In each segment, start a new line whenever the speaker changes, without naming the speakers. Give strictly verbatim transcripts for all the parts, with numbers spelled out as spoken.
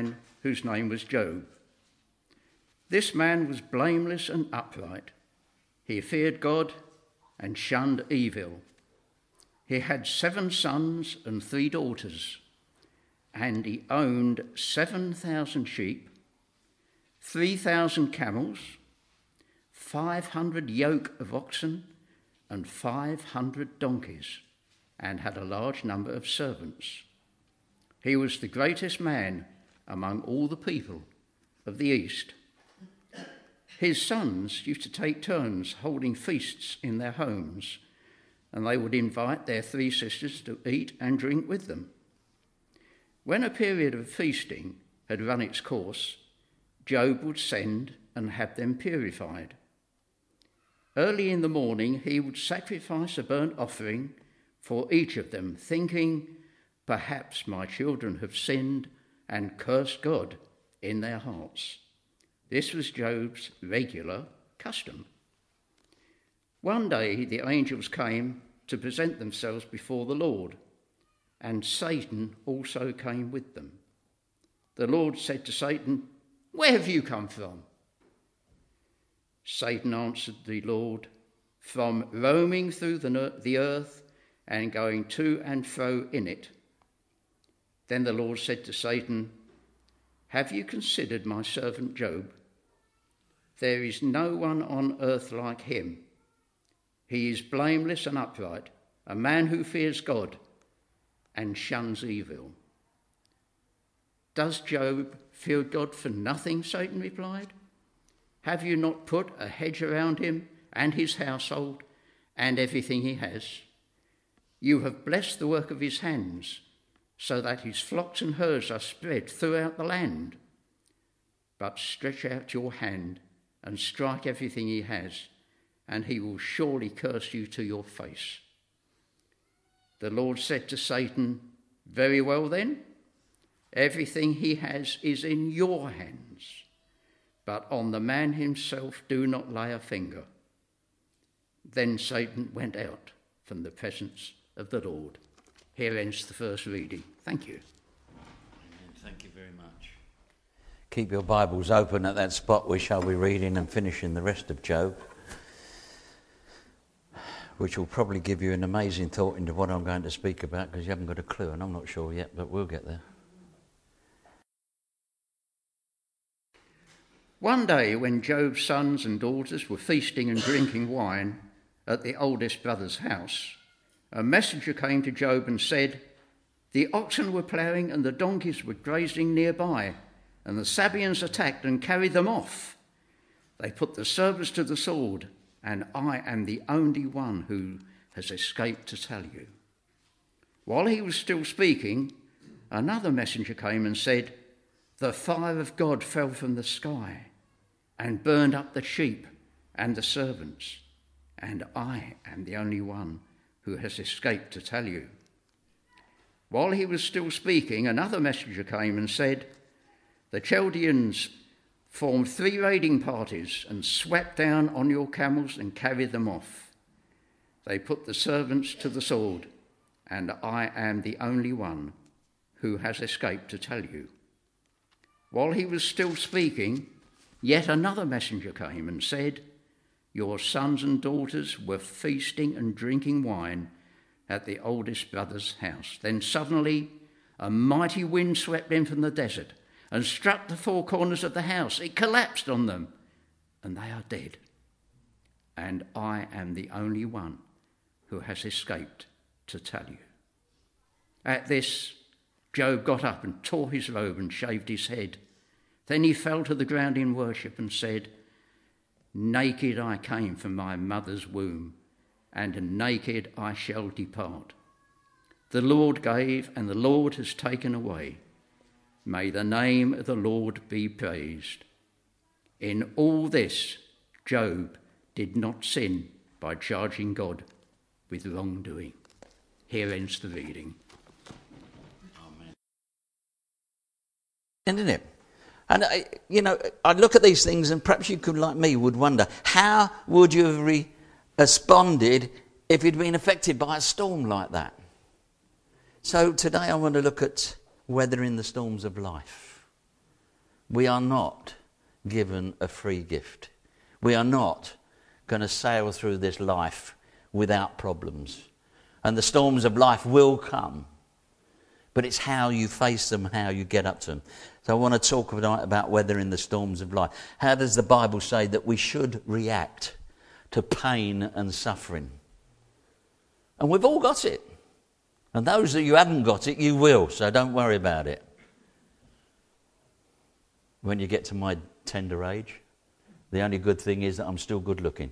man whose name was Job. This man was blameless and upright. He feared God and shunned evil. He had seven sons and three daughters, and he owned seven thousand sheep, three thousand camels, five hundred yoke of oxen, and five hundred donkeys, and had a large number of servants. He was the greatest man among all the people of the East. His sons used to take turns holding feasts in their homes, and they would invite their three sisters to eat and drink with them. When a period of feasting had run its course, Job would send and have them purified. Early in the morning he would sacrifice a burnt offering for each of them, thinking, perhaps my children have sinned and cursed God in their hearts. This was Job's regular custom. One day the angels came to present themselves before the Lord, and Satan also came with them. The Lord said to Satan, "Where have you come from?" Satan answered the Lord, "From roaming through the, the earth and going to and fro in it." Then the Lord said to Satan, "Have you considered my servant Job? There is no one on earth like him. He is blameless and upright, a man who fears God and shuns evil." "Does Job fear God for nothing?" Satan replied. "Have you not put a hedge around him and his household and everything he has? You have blessed the work of his hands, so that his flocks and herds are spread throughout the land. But stretch out your hand and strike everything he has, and he will surely curse you to your face." The Lord said to Satan, "Very well then, everything he has is in your hands, but on the man himself do not lay a finger." Then Satan went out from the presence of the Lord. Here ends the first reading. Thank you.
Amen. Thank you very much. Keep your Bibles open at that spot. We shall be reading and finishing the rest of Job, which will probably give you an amazing thought into what I'm going to speak about, because you haven't got a clue, and I'm not sure yet, but we'll get there.
One day when Job's sons and daughters were feasting and drinking wine at the oldest brother's house, a messenger came to Job and said, "The oxen were ploughing and the donkeys were grazing nearby, and the Sabaeans attacked and carried them off. They put the servants to the sword, and I am the only one who has escaped to tell you." While he was still speaking, another messenger came and said, "The fire of God fell from the sky and burned up the sheep and the servants, and I am the only one who has escaped to tell you." While he was still speaking, another messenger came and said, "The Chaldeans formed three raiding parties and swept down on your camels and carried them off. They put the servants to the sword, and I am the only one who has escaped to tell you." While he was still speaking, yet another messenger came and said, "Your sons and daughters were feasting and drinking wine at the oldest brother's house." Then suddenly a mighty wind swept in from the desert and struck the four corners of the house. It collapsed on them, and they are dead. And I am the only one who has escaped to tell you. At this, Job got up and tore his robe and shaved his head. Then he fell to the ground in worship and said, "Naked I came from my mother's womb, and naked I shall depart. The Lord gave, and the Lord has taken away. May the name of the Lord be praised." In all this, Job did not sin by charging God with wrongdoing. Here ends the reading.
Amen. Isn't it? And, I, you know, I'd look at these things and perhaps you could, like me, would wonder, how would you have re- responded if you'd been affected by a storm like that? So today I want to look at weathering the storms of life. We are not given a free gift. We are not going to sail through this life without problems. And the storms of life will come. But it's how you face them and how you get up to them. So I want to talk tonight about weathering the storms of life. How does the Bible say that we should react to pain and suffering? And we've all got it. And those that you haven't got it, you will. So don't worry about it. When you get to my tender age, the only good thing is that I'm still good looking.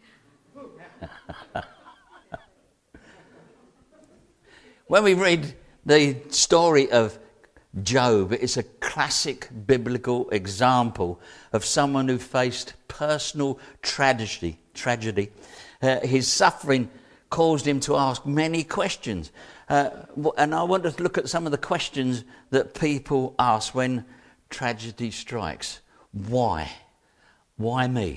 When we read the story of Job, it's a classic biblical example of someone who faced personal tragedy. Tragedy. Uh, his suffering caused him to ask many questions. Uh, and I want to look at some of the questions that people ask when tragedy strikes. Why? Why me?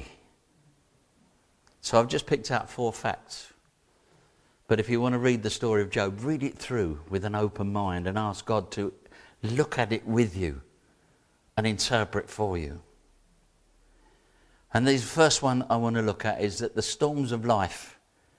So I've just picked out four facts. But if you want to read the story of Job, read it through with an open mind and ask God to look at it with you and interpret for you. And the first one I want to look at is that the storms of life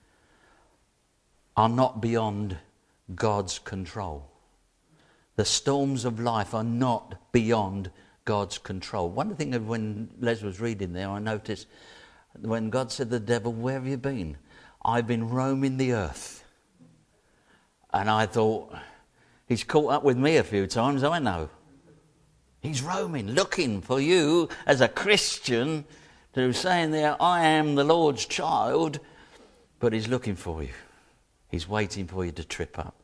are not beyond God's control. The storms of life are not beyond God's control. One thing of when Les was reading there, I noticed when God said to the devil, "Where have you been?" "I've been roaming the earth." And I thought, he's caught up with me a few times, I know. He's roaming, looking for you as a Christian to saying there, "I am the Lord's child," but he's looking for you. He's waiting for you to trip up.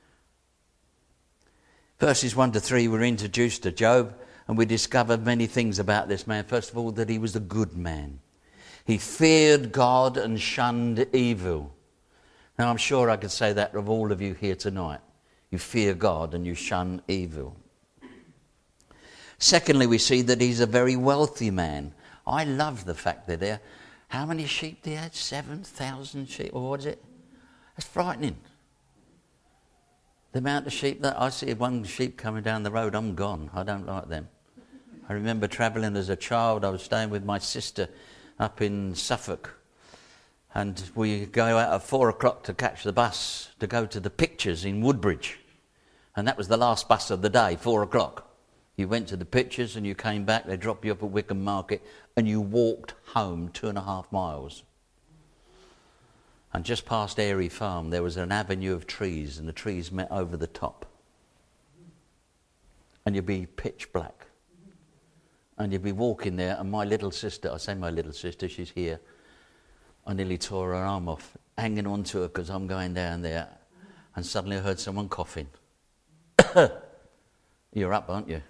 Verses one to three, we're introduced to Job, and we discover many things about this man. First of all, that he was a good man. He feared God and shunned evil. Now, I'm sure I could say that of all of you here tonight. You fear God and you shun evil. Secondly, we see that he's a very wealthy man. I love the fact that there, how many sheep they had? seven thousand sheep, or what is it? That's frightening. The amount of sheep that I see, one sheep coming down the road, I'm gone. I don't like them. I remember travelling as a child. I was staying with my sister up in Suffolk, and we go out at four o'clock to catch the bus to go to the pictures in Woodbridge, and that was the last bus of the day, four o'clock. You went to the pictures and you came back, they dropped you up at Wickham Market, and you walked home two and a half miles. And just past Airy Farm there was an avenue of trees, and the trees met over the top, and you'd be pitch black. And you'd be walking there, and my little sister, I say my little sister, she's here, I nearly tore her arm off, hanging on to her because I'm going down there, and suddenly I heard someone coughing. You're up, aren't you?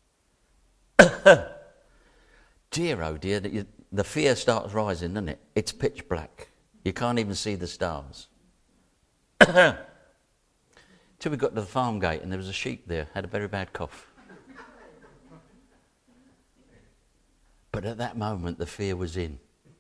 Dear, oh dear, the, the fear starts rising, doesn't it? It's pitch black. You can't even see the stars. Till we got to the farm gate, and there was a sheep there, had a very bad cough. But at that moment, the fear was in.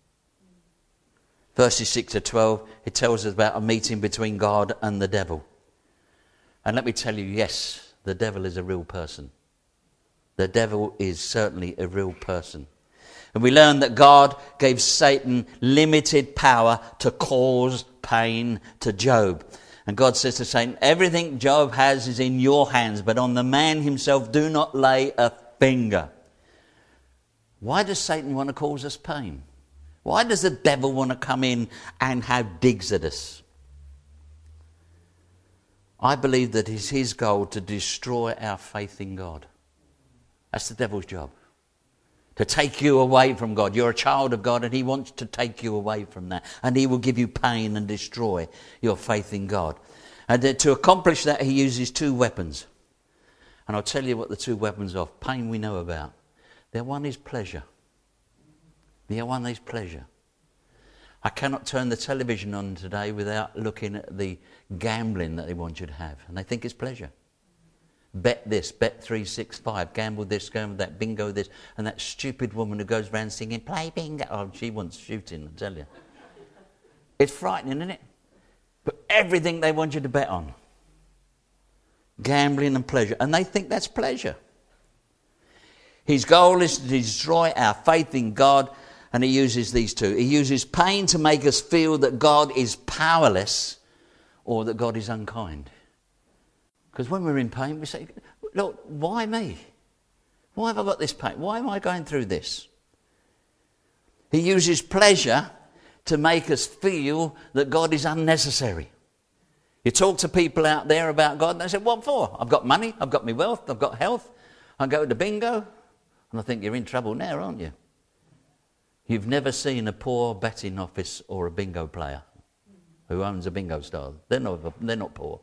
Verses six to twelve, it tells us about a meeting between God and the devil. And let me tell you, yes, the devil is a real person. The devil is certainly a real person. And we learn that God gave Satan limited power to cause pain to Job. And God says to Satan, everything Job has is in your hands, but on the man himself do not lay a finger. Why does Satan want to cause us pain? Why does the devil want to come in and have digs at us? I believe that it's his goal to destroy our faith in God. That's the devil's job. To take you away from God. You're a child of God and he wants to take you away from that. And he will give you pain and destroy your faith in God. And to accomplish that, he uses two weapons. And I'll tell you what the two weapons of pain we know about. The one is pleasure. The one is pleasure. I cannot turn the television on today without looking at the gambling that they want you to have. And they think it's pleasure. Bet this, bet three sixty-five, gamble this, gamble that, bingo this. And that stupid woman who goes around singing, play bingo. Oh, she wants shooting, I tell you. It's frightening, isn't it? But everything they want you to bet on. Gambling and pleasure. And they think that's pleasure. His goal is to destroy our faith in God, and he uses these two. He uses pain to make us feel that God is powerless or that God is unkind. Because when we're in pain, we say, Lord, why me? Why have I got this pain? Why am I going through this? He uses pleasure to make us feel that God is unnecessary. You talk to people out there about God and they say, what for? I've got money, I've got my wealth, I've got health, I go to bingo. And I think you're in trouble now, aren't you? You've never seen a poor betting office or a bingo player who owns a bingo stall. They're not, they're not poor.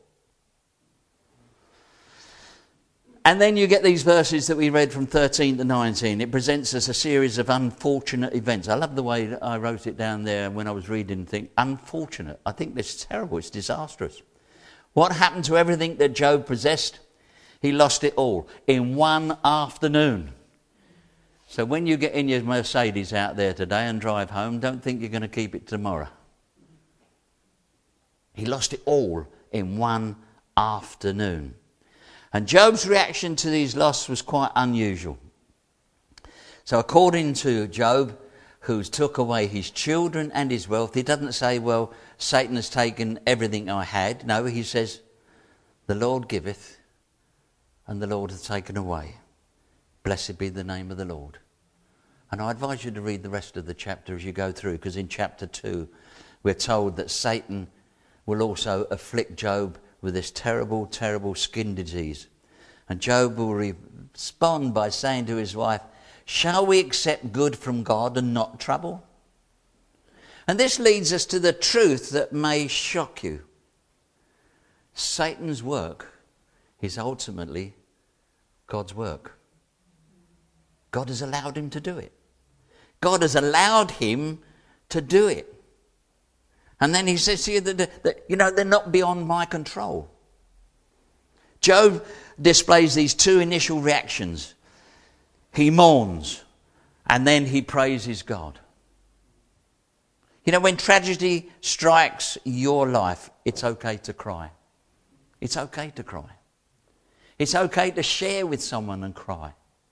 And then you get these verses that we read from thirteen to nineteen. It presents us a series of unfortunate events. I love the way that I wrote it down there when I was reading. Think unfortunate. I think this is terrible. It's disastrous. What happened to everything that Job possessed? He lost it all in one afternoon. So when you get in your Mercedes out there today and drive home, don't think you're going to keep it tomorrow. He lost it all in one afternoon. And Job's reaction to these losses was quite unusual. So according to Job, who took away his children and his wealth, he doesn't say, well, Satan has taken everything I had. No, he says, the Lord giveth and the Lord hath taken away. Blessed be the name of the Lord. And I advise you to read the rest of the chapter as you go through, because in chapter two, we're told that Satan will also afflict Job with this terrible, terrible skin disease. And Job will respond by saying to his wife, shall we accept good from God and not trouble? And this leads us to the truth that may shock you. Satan's work is ultimately God's work. God has allowed him to do it. God has allowed him to do it. And then he says here that, that, you know, they're not beyond my control. Job displays these two initial reactions. He mourns, and then he praises God. You know, when tragedy strikes your life, it's okay to cry. It's okay to cry. It's okay to share with someone and cry.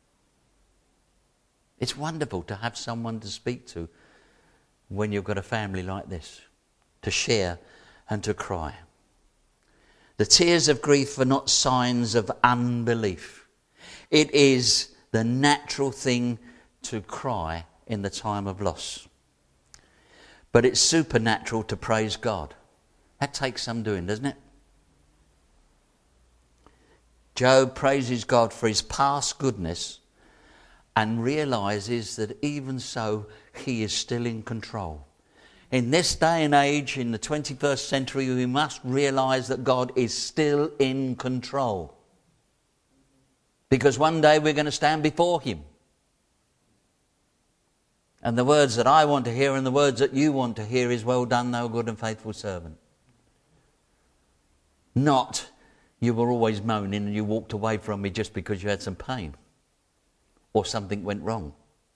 It's wonderful to have someone to speak to when you've got a family like this, to share and to cry. The tears of grief are not signs of unbelief. It is the natural thing to cry in the time of loss. But it's supernatural to praise God. That takes some doing, doesn't it? Job praises God for his past goodness and realises that even so, he is still in control. In this day and age, in the twenty-first century, we must realise that God is still in control. Because one day we're going to stand before him. And the words that I want to hear and the words that you want to hear is, well done, thou good and faithful servant. Not, you were always moaning and you walked away from me just because you had some pain or something went wrong.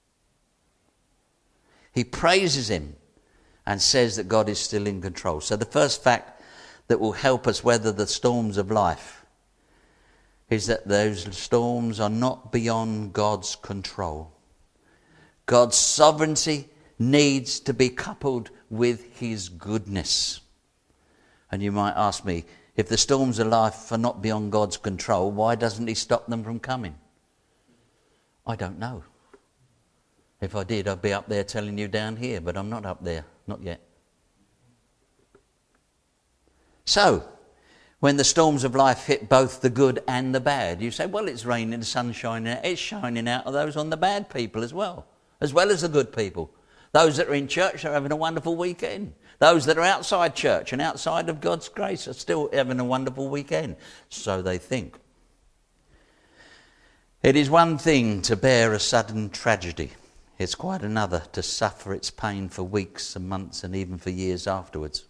He praises him and says that God is still in control. So the first fact that will help us weather the storms of life is that those storms are not beyond God's control. God's sovereignty needs to be coupled with his goodness. And you might ask me, if the storms of life are not beyond God's control, why doesn't he stop them from coming? I don't know. If I did, I'd be up there telling you down here, but I'm not up there, not yet. So, when the storms of life hit both the good and the bad, you say, well, it's raining, the sun's shining out. It's shining out of those on the bad people as well, as well as the good people. Those that are in church are having a wonderful weekend. Those that are outside church and outside of God's grace are still having a wonderful weekend. So they think. It is one thing to bear a sudden tragedy. It's quite another to suffer its pain for weeks and months and even for years afterwards.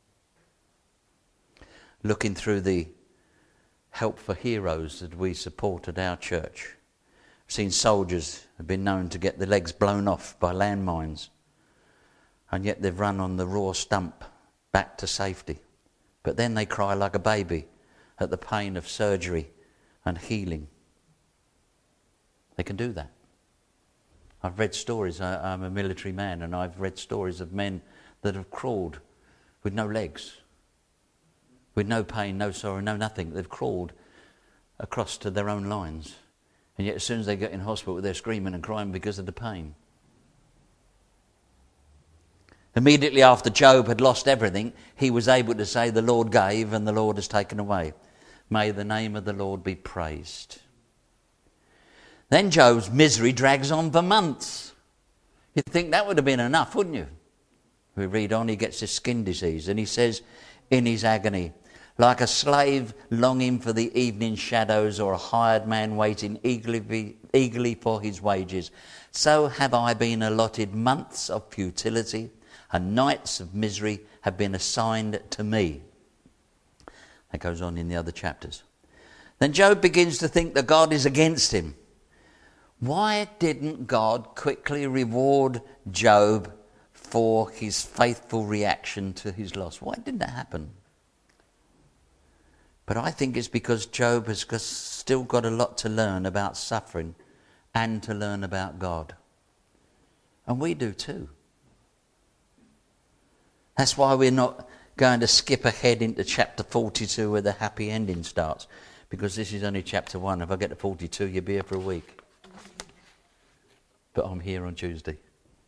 Looking through the Help for Heroes that we support at our church, I've seen soldiers have been known to get their legs blown off by landmines, and yet they've run on the raw stump back to safety. But then they cry like a baby at the pain of surgery and healing. They can do that. I've read stories. I, I'm a military man, and I've read stories of men that have crawled with no legs, with no pain, no sorrow, no nothing. They've crawled across to their own lines. And yet as soon as they get in hospital, they're screaming and crying because of the pain. Immediately after Job had lost everything, he was able to say, the Lord gave and the Lord has taken away. May the name of the Lord be praised. Then Job's misery drags on for months. You'd think that would have been enough, wouldn't you? We read on, he gets this skin disease, and he says in his agony, like a slave longing for the evening shadows, or a hired man waiting eagerly, eagerly for his wages, so have I been allotted months of futility, and nights of misery have been assigned to me. That goes on in the other chapters. Then Job begins to think that God is against him. Why didn't God quickly reward Job for his faithful reaction to his loss? Why didn't that happen? But I think it's because Job has still got a lot to learn about suffering and to learn about God. And we do too. That's why we're not going to skip ahead into chapter forty-two where the happy ending starts. Because this is only chapter one. If I get to forty-two, you'll be here for a week. But I'm here on Tuesday.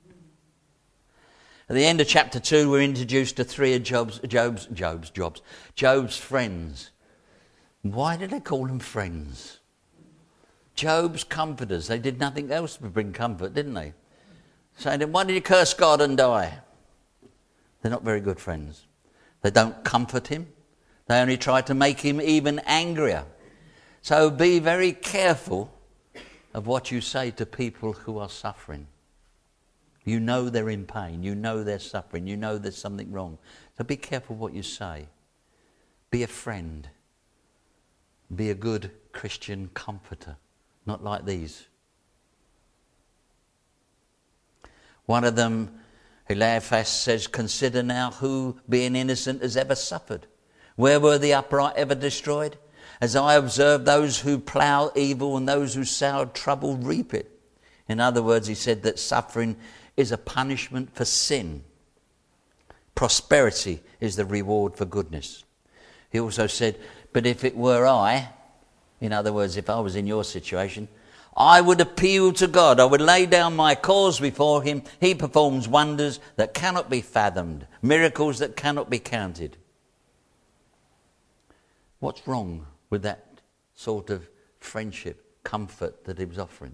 At the end of chapter two, we're introduced to three of Job's, Job's, Job's, Job's, Job's friends. Why did they call them friends? Job's comforters. They did nothing else but bring comfort, didn't they? Saying, why did you curse God and die? They're not very good friends. They don't comfort him. They only try to make him even angrier. So be very careful of what you say to people who are suffering. You know they're in pain. You know they're suffering. You know there's something wrong. So be careful what you say. Be a friend. Be a good Christian comforter. Not like these. One of them, Eliphaz, says, consider now who, being innocent, has ever suffered. Where were the upright ever destroyed? As I observe, those who plough evil and those who sow trouble reap it. In other words, he said that suffering is a punishment for sin. Prosperity is the reward for goodness. He also said, but if it were I, in other words, if I was in your situation, I would appeal to God. I would lay down my cause before him. He performs wonders that cannot be fathomed, miracles that cannot be counted. What's wrong with that sort of friendship, comfort that he was offering?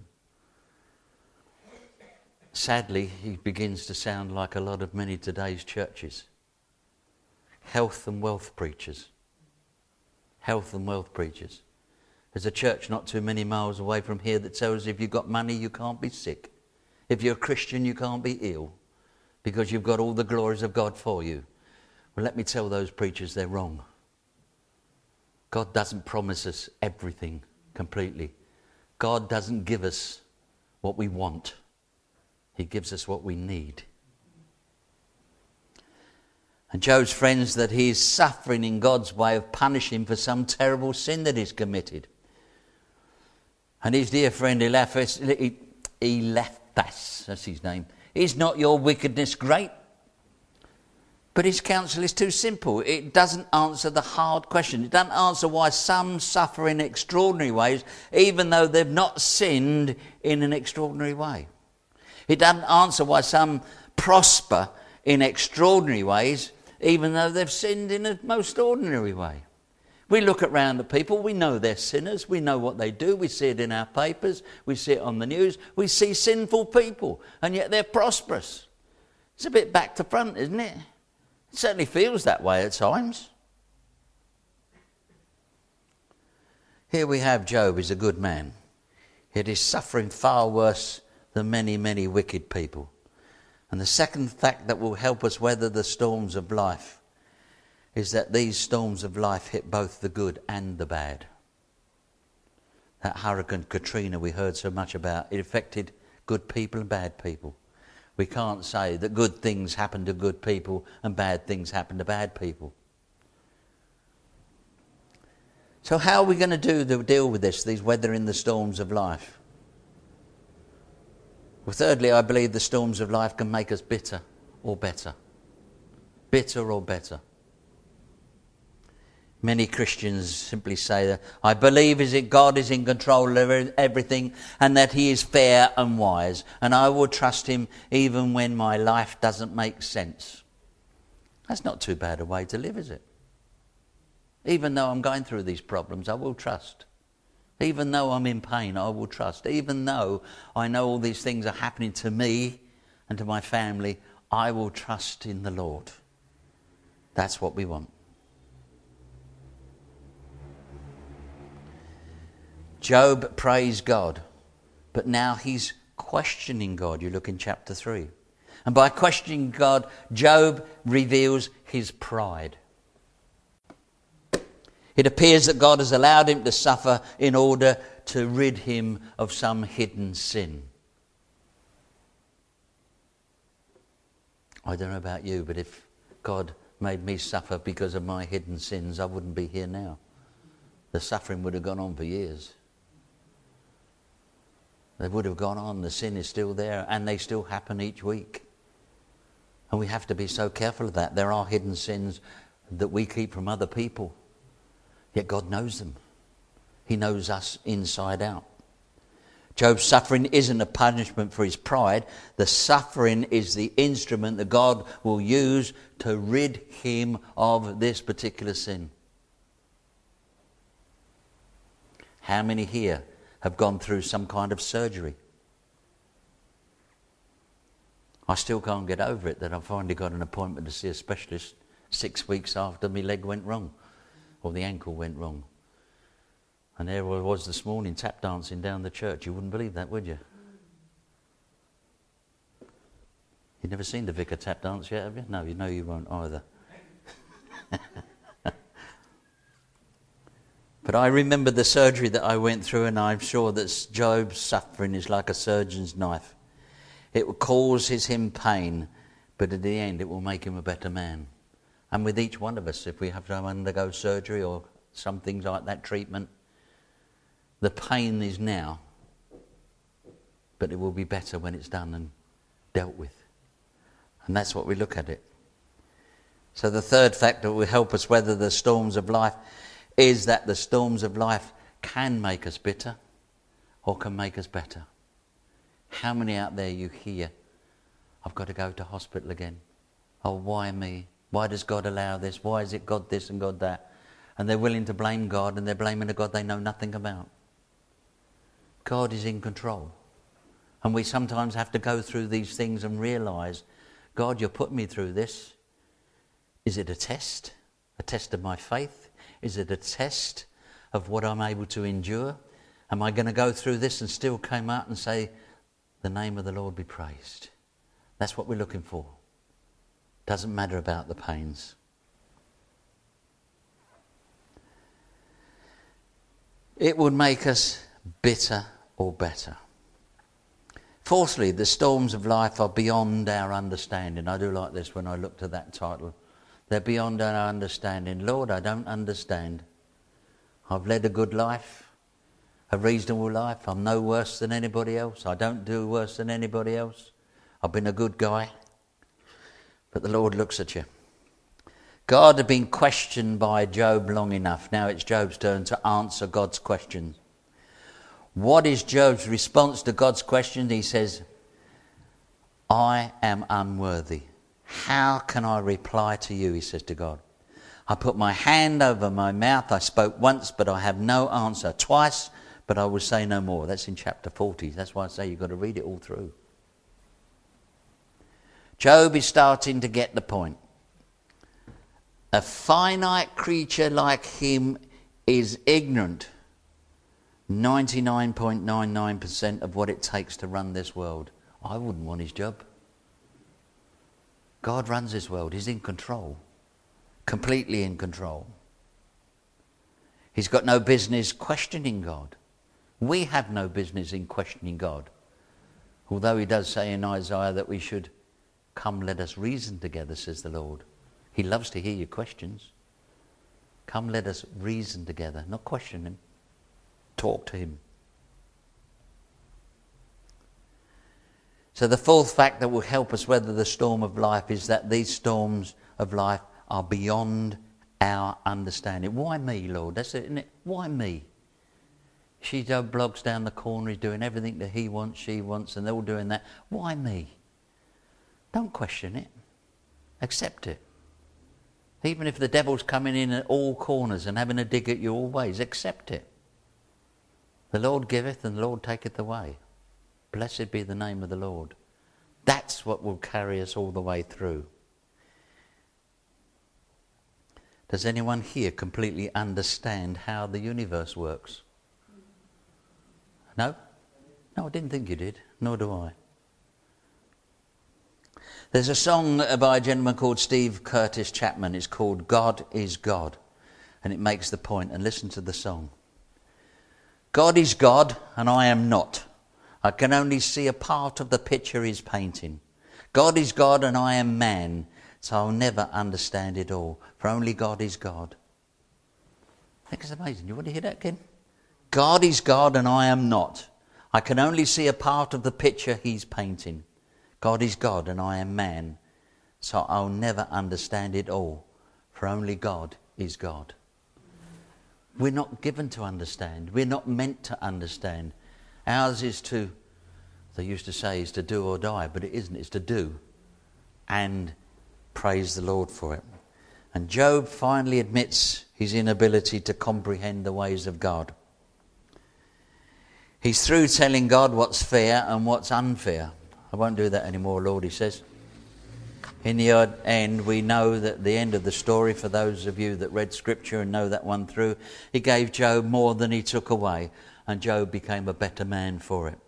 Sadly, he begins to sound like a lot of many today's churches. Health and wealth preachers. Health and wealth preachers. There's a church not too many miles away from here that tells you if you've got money, you can't be sick. If you're a Christian, you can't be ill because you've got all the glories of God for you. Well, let me tell those preachers they're wrong. God doesn't promise us everything completely. God doesn't give us what we want. He gives us what we need. And Job's friends that he is suffering in God's way of punishing him for some terrible sin that he's committed. And his dear friend Eliphaz, Eliphaz, that's his name, is not your wickedness great? But his counsel is too simple. It doesn't answer the hard question. It doesn't answer why some suffer in extraordinary ways, even though they've not sinned in an extraordinary way. It doesn't answer why some prosper in extraordinary ways, even though they've sinned in a most ordinary way. We look around at people, we know they're sinners, we know what they do, we see it in our papers, we see it on the news, we see sinful people, and yet they're prosperous. It's a bit back to front, isn't it? It certainly feels that way at times. Here we have Job, he's a good man, yet he's suffering far worse than many, many wicked people. And the second fact that will help us weather the storms of life is that these storms of life hit both the good and the bad. That Hurricane Katrina we heard so much about, it affected good people and bad people. We can't say that good things happen to good people and bad things happen to bad people. So how are we going to do the deal with this, these weathering the storms of life? Well, thirdly, I believe the storms of life can make us bitter or better. Bitter or better. Many Christians simply say that I believe is that God is in control of everything and that he is fair and wise, and I will trust him even when my life doesn't make sense. That's not too bad a way to live, is it? Even though I'm going through these problems, I will trust. Even though I'm in pain, I will trust. Even though I know all these things are happening to me and to my family, I will trust in the Lord. That's what we want. Job praised God, but now he's questioning God. You look in chapter three. And by questioning God, Job reveals his pride. It appears that God has allowed him to suffer in order to rid him of some hidden sin. I don't know about you, but if God made me suffer because of my hidden sins, I wouldn't be here now. The suffering would have gone on for years. They would have gone on. The sin is still there, and they still happen each week. And we have to be so careful of that. There are hidden sins that we keep from other people. Yet God knows them. He knows us inside out. Job's suffering isn't a punishment for his pride. The suffering is the instrument that God will use to rid him of this particular sin. How many here have gone through some kind of surgery? I still can't get over it that I finally got an appointment to see a specialist six weeks after my leg went wrong. Or the ankle went wrong. And there I was this morning tap dancing down the church. You wouldn't believe that, would you? You've never seen the vicar tap dance yet, have you? No, you know you won't either. But I remember the surgery that I went through, and I'm sure that Job's suffering is like a surgeon's knife. It will cause him pain, but at the end it will make him a better man. And with each one of us, if we have to undergo surgery or some things like that, treatment, the pain is now, but it will be better when it's done and dealt with. And that's what we look at it. So the third factor that will help us weather the storms of life is that the storms of life can make us bitter or can make us better. How many out there you hear, I've got to go to hospital again. Oh, why me? Why does God allow this? Why is it God this and God that? And they're willing to blame God, and they're blaming a God they know nothing about. God is in control. And we sometimes have to go through these things and realise, God, you're putting me through this. Is it a test? A test of my faith? Is it a test of what I'm able to endure? Am I going to go through this and still come out and say, the name of the Lord be praised? That's what we're looking for. Doesn't matter about the pains. It would make us bitter or better. Fourthly, the storms of life are beyond our understanding. I do like this when I looked at that title. They're beyond our understanding. Lord, I don't understand. I've led a good life, a reasonable life. I'm no worse than anybody else. I don't do worse than anybody else. I've been a good guy. But the Lord looks at you. God had been questioned by Job long enough. Now it's Job's turn to answer God's questions. What is Job's response to God's question? He says, I am unworthy. How can I reply to you? He says to God. I put my hand over my mouth. I spoke once, but I have no answer. Twice, but I will say no more. That's in chapter forty. That's why I say you've got to read it all through. Job is starting to get the point. A finite creature like him is ignorant ninety-nine point nine nine percent of what it takes to run this world. I wouldn't want his job. God runs this world. He's in control. Completely in control. He's got no business questioning God. We have no business in questioning God. Although he does say in Isaiah that we should come, let us reason together, says the Lord. He loves to hear your questions. Come, let us reason together, not question him. Talk to him. So the fourth fact that will help us weather the storm of life is that these storms of life are beyond our understanding. Why me, Lord? That's it, isn't it? Why me? She's Joe Bloggs down the corner, he's doing everything that he wants, she wants, and they're all doing that. Why me? Don't question it. Accept it. Even if the devil's coming in at all corners and having a dig at you always, accept it. The Lord giveth and the Lord taketh away. Blessed be the name of the Lord. That's what will carry us all the way through. Does anyone here completely understand how the universe works? No? No, I didn't think you did. Nor do I. There's a song by a gentleman called Steve Curtis Chapman. It's called God is God. And it makes the point. And listen to the song. God is God and I am not. I can only see a part of the picture he's painting. God is God and I am man. So I'll never understand it all. For only God is God. I think it's amazing. You want to hear that again? God is God and I am not. I can only see a part of the picture he's painting. God is God and I am man. So I'll never understand it all. For only God is God. We're not given to understand. We're not meant to understand. Ours is to, they used to say, is to do or die. But it isn't. It's to do. And praise the Lord for it. And Job finally admits his inability to comprehend the ways of God. He's through telling God what's fair and what's unfair. I won't do that anymore, Lord, he says. In the end, we know that the end of the story, for those of you that read Scripture and know that one through, he gave Job more than he took away, and Job became a better man for it.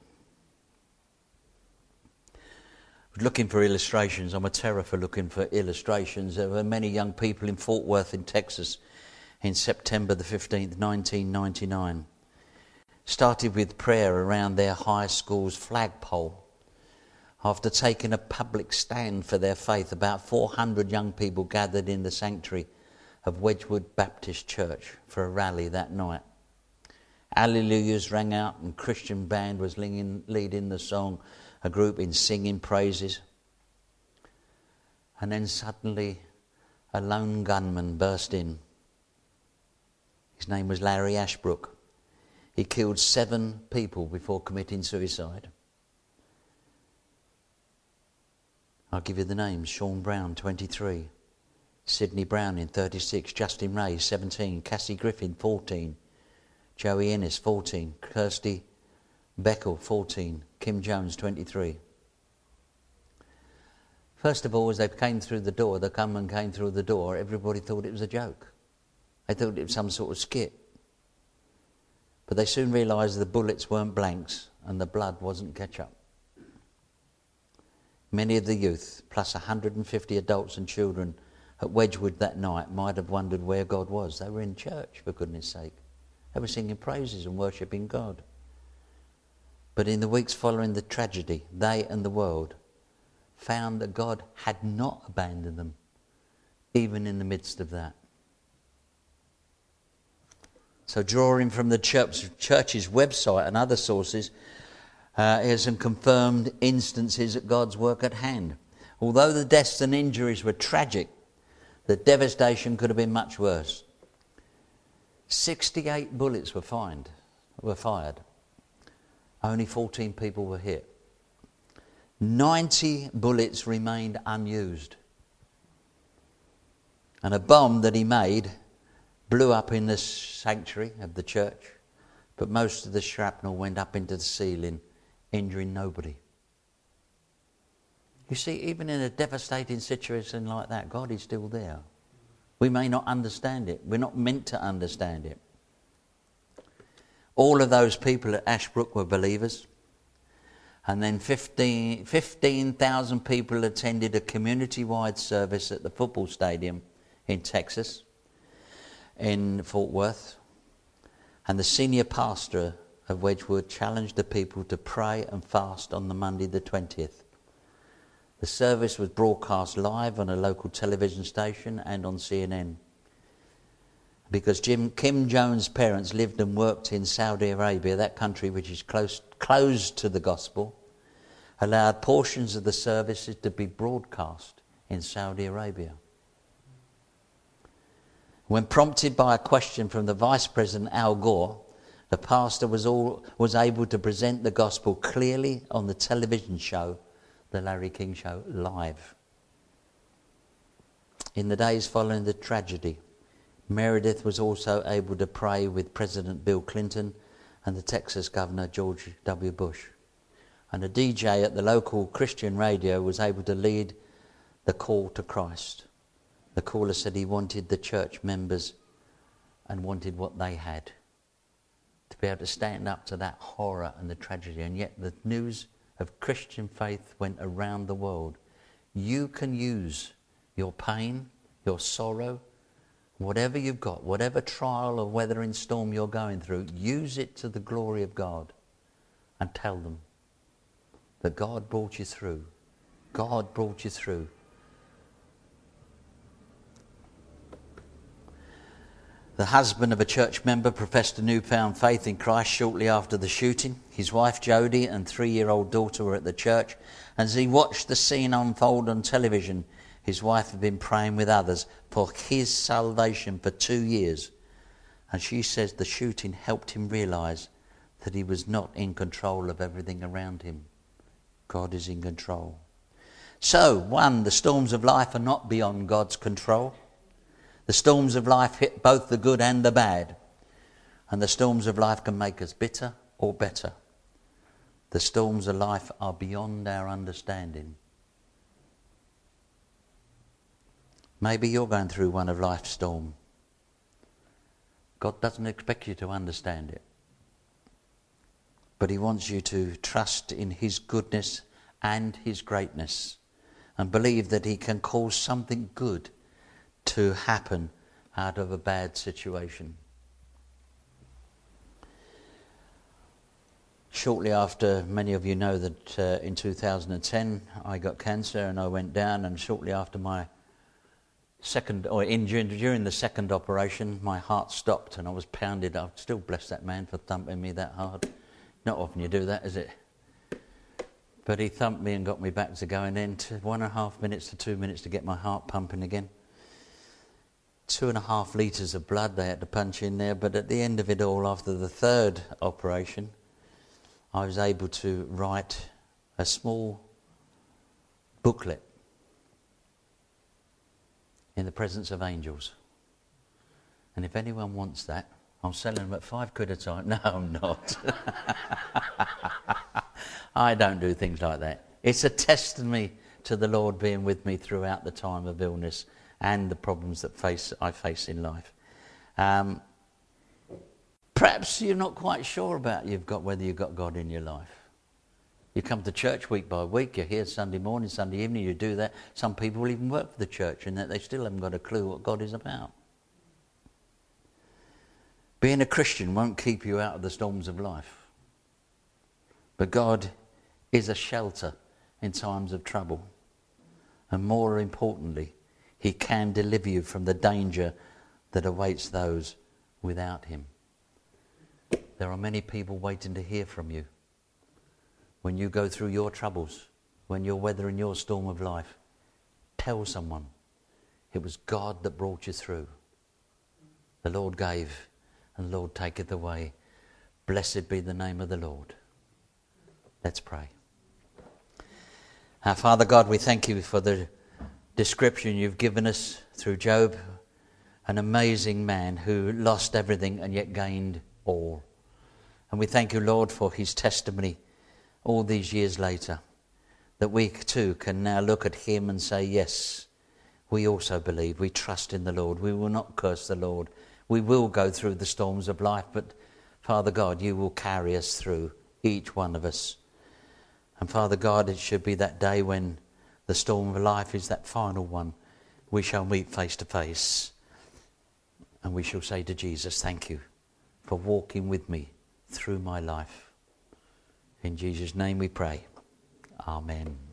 Looking for illustrations. I'm a terror for looking for illustrations. There were many young people in Fort Worth in Texas in September the fifteenth, nineteen ninety-nine. Started with prayer around their high school's flagpole. After taking a public stand for their faith, about four hundred young people gathered in the sanctuary of Wedgwood Baptist Church for a rally that night. Alleluias rang out and Christian band was leading, leading the song, a group in singing praises. And then suddenly a lone gunman burst in. His name was Larry Ashbrook. He killed seven people before committing suicide. I'll give you the names. Sean Brown, twenty-three. Sidney Browning, thirty-six. Justin Ray, seventeen. Cassie Griffin, fourteen. Joey Ennis, fourteen. Kirsty Beckel, fourteen. Kim Jones, twenty-three. First of all, as they came through the door, the gunman came through the door, everybody thought it was a joke. They thought it was some sort of skit. But they soon realised the bullets weren't blanks and the blood wasn't ketchup. Many of the youth, plus one hundred fifty adults and children at Wedgwood that night, might have wondered where God was. They were in church, for goodness sake. They were singing praises and worshipping God. But in the weeks following the tragedy, they and the world found that God had not abandoned them, even in the midst of that. So drawing from the church, church's website and other sources, uh, is some confirmed instances of God's work at hand. Although the deaths and injuries were tragic, the devastation could have been much worse. sixty-eight bullets were fired. Were fired. Only fourteen people were hit. ninety bullets remained unused. And a bomb that he made blew up in the sanctuary of the church, but most of the shrapnel went up into the ceiling, injuring nobody. You see, even in a devastating situation like that, God is still there. We may not understand it. We're not meant to understand it. All of those people at Ashbrook were believers. And then fifteen thousand people attended a community-wide service at the football stadium in Texas, in Fort Worth. And the senior pastor of Wedgwood challenged the people to pray and fast on the Monday the twentieth. The service was broadcast live on a local television station and on C N N. Because Jim, Kim Jones' parents lived and worked in Saudi Arabia, that country which is close, closed to the gospel, allowed portions of the services to be broadcast in Saudi Arabia. When prompted by a question from the Vice President Al Gore, the pastor was, all, was able to present the gospel clearly on the television show, The Larry King Show, live. In the days following the tragedy, Meredith was also able to pray with President Bill Clinton and the Texas Governor George W. Bush. And a D J at the local Christian radio was able to lead the call to Christ. The caller said he wanted the church members and wanted what they had, to be able to stand up to that horror and the tragedy. And yet the news of Christian faith went around the world. You can use your pain, your sorrow, whatever you've got, whatever trial or weathering storm you're going through, use it to the glory of God and tell them that God brought you through. God brought you through. The husband of a church member professed a newfound faith in Christ shortly after the shooting. His wife Jodie and three-year-old daughter were at the church. As he watched the scene unfold on television, his wife had been praying with others for his salvation for two years. And she says the shooting helped him realise that he was not in control of everything around him. God is in control. So, one, the storms of life are not beyond God's control. The storms of life hit both the good and the bad. And the storms of life can make us bitter or better. The storms of life are beyond our understanding. Maybe you're going through one of life's storms. God doesn't expect you to understand it. But he wants you to trust in his goodness and his greatness and believe that he can cause something good to happen out of a bad situation. Shortly after, many of you know that uh, in two thousand ten I got cancer and I went down, and shortly after my second, or in during, during the second operation, my heart stopped and I was pounded. I still bless that man for thumping me that hard. Not often you do that, is it? But he thumped me and got me back to going in to one and a half minutes to two minutes to get my heart pumping again. Two and a half litres of blood they had to punch in there, but at the end of it all, after the third operation, I was able to write a small booklet in the presence of angels. And if anyone wants that, I'm selling them at five quid a time. No, I'm not. I don't do things like that. It's a testimony to the Lord being with me throughout the time of illness and the problems that face I face in life. Um, perhaps you're not quite sure about you've got whether you've got God in your life. You come to church week by week, you're here Sunday morning, Sunday evening, you do that. Some people will even work for the church and that they still haven't got a clue what God is about. Being a Christian won't keep you out of the storms of life. But God is a shelter in times of trouble. And more importantly, he can deliver you from the danger that awaits those without him. There are many people waiting to hear from you. When you go through your troubles, when you're weathering your storm of life, tell someone it was God that brought you through. The Lord gave, and the Lord taketh away. Blessed be the name of the Lord. Let's pray. Our Father God, we thank you for the description you've given us through Job, an amazing man who lost everything and yet gained all. And we thank you, Lord, for his testimony all these years later, that we too can now look at him and say, yes, we also believe, we trust in the Lord. We will not curse the Lord. We will go through the storms of life, but Father God, you will carry us through, each one of us. And Father God, it should be that day when the storm of life is that final one. We shall meet face to face. And we shall say to Jesus, thank you for walking with me through my life. In Jesus' name we pray. Amen.